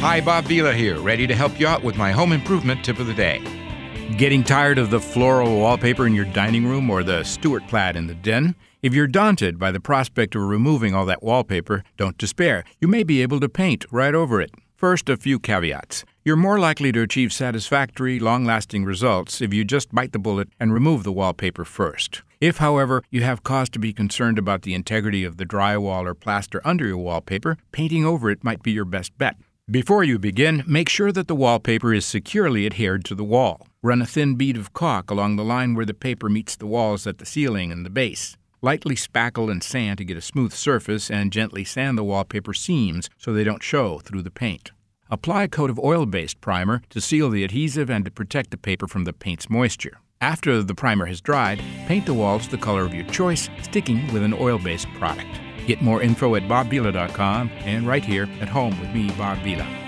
Hi, Bob Vila here, ready to help you out with my home improvement tip of the day. Getting tired of the floral wallpaper in your dining room or the Stuart plaid in the den? If you're daunted by the prospect of removing all that wallpaper, don't despair. You may be able to paint right over it. First, a few caveats. You're more likely to achieve satisfactory, long-lasting results if you just bite the bullet and remove the wallpaper first. If, however, you have cause to be concerned about the integrity of the drywall or plaster under your wallpaper, painting over it might be your best bet. Before you begin, make sure that the wallpaper is securely adhered to the wall. Run a thin bead of caulk along the line where the paper meets the walls at the ceiling and the base. Lightly spackle and sand to get a smooth surface, and gently sand the wallpaper seams so they don't show through the paint. Apply a coat of oil-based primer to seal the adhesive and to protect the paper from the paint's moisture. After the primer has dried, paint the walls the color of your choice, sticking with an oil-based product. Get more info at bobvila.com and right here at home with me, Bob Vila.